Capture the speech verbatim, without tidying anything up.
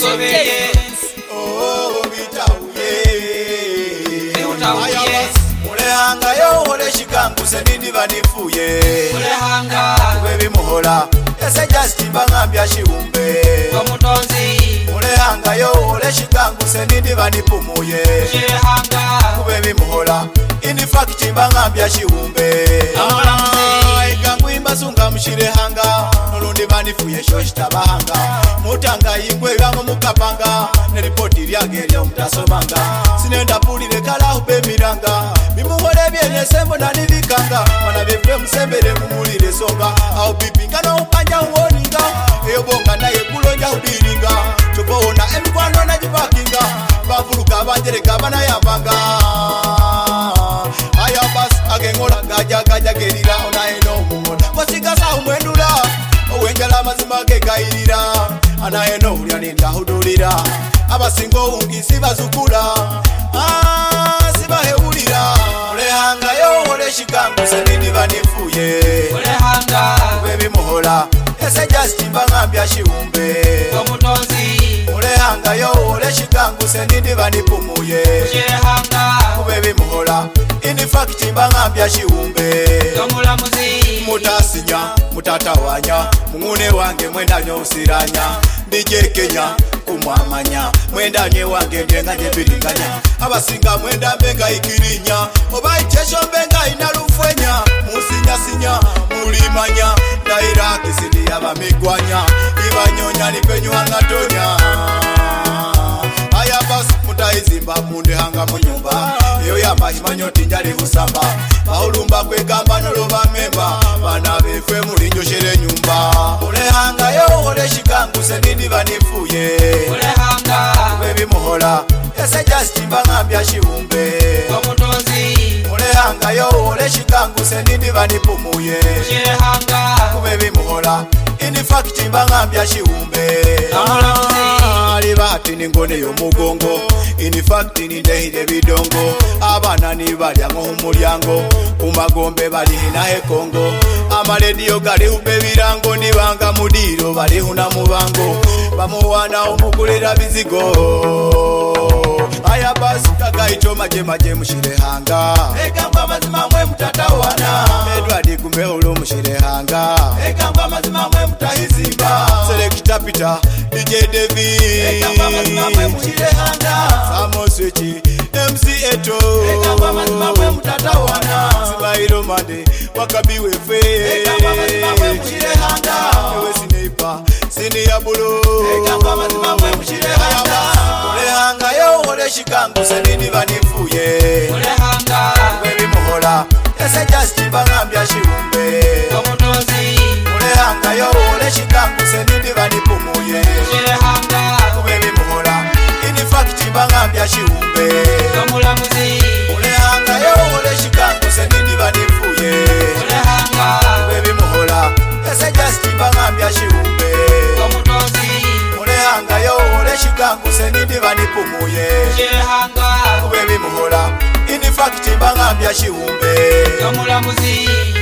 Chiteye Oh bitauye Utauye Mulehanga yo ole shikanguse nindi banifuye Mulehanga Webi muhola Ese Justin bangambya shiumbe Omutonzi Mulehanga yo ole shikanguse nindi banipumuye Mulehanga Webi muhola In fact bangambya shiumbe Ikangwimba sunga mshirehanga Nolundi banifuye shoshita bahanga Mutanga ingwe yango mukapanga Neripoti lyage lyo mtasomanga Sinenda pulile kala hube miranga Mimuhole biene sembo na nivikanga Mana bifwe msembele mumulile songa Au bipinga na upanja uoninga Eyo bonga na ye kulonja udiringa Chopo ona emikwano na jipakinga Bavuluka banjereka bana yambanga Aya bas agengola gaja gaja gerira ona eno mumona Wasikasa umwendula Owenjala mazima gegairira Ana eno ulya ninda hudulira Abasingo ungi sibazukula Ah sibahewulira Mulehanga yo ole shikanguse nindi banifuye Mulehanga Webi muhola Ese Justin bangambya shiumbe Omutonzi Mulehanga yo ole shikanguse nindi banipumuye Mulehanga Webi muhola In fact bangambya shiumbe Omulamuzi Mutasinya, mutatawanya Mungune wange mwenda nyosiranya Ndije Kenya kumwamanya Mwenda nye wange ndenga nyebiringanya Abasinga mwenda mbenga ikirinya Oba ichesho mbenga inarufwenya Musinya sinya, mulimanya Daira kisidi yaba migwanya Ibanyonya nipenyu angatonya Aya bas mutaizimba munde hanga munyumba Iyo ya mahimanyo tinjali usamba Baulumba kwe gamba noloba memba Bana befwe mulinjo shere nyumba Mulehanga yo ole shikanguse nindi banifuye Mulehanga Webi muhola Ese Justin bangambya shiumbe Omutonzi Mulehanga yo ole shikanguse nindi banipumuye Mulehanga Webi muhola In fact bangambya shiumbe Alibati ningone yo mugongo In fact nindehide bidongo Abana nibalya ngo humulyango Kumagombe bali na ekongo Amalediyo gali hube birango Nibanga mudiro bali huna mubango Bamuwana omukulira bizigo Aya basi kagaito maje maje mushirehanga Egamba mazima mwe mutatawana Edward kumbe ulo mushirehanga Egamba mazima mwe mutahizimba Selecta Peter D J Devi Egamba mazima mwe mushirehanga Samoswechi M C Eto Egamba mazima mwe mutatawana Sibairo Mande wakabiwe fe Egamba mazima mwe mushirehanga Ewe Sineipa Sini ya bulo Egamba mazima mwe mushirehanga Mulehanga yo ole shikanguse nindi banifuye Mulehanga Webi muhola Ese Justin bangambya shiumbe Omutonzi Mulehanga yo ole shikanguse nindi banipumuye Mulehanga Webi muhola In fact bangambya shiumbe Omulamuzi Mulehanga yo ole shikanguse nindi banifuye Mulehanga Webi muhola Ese Justin bangambya shiumbe Omutonzi Mulehanga yo ole shikanguse nindi banipumuye Mulehanga Webi muhola In fact bangambya shiumbe Omulamuzi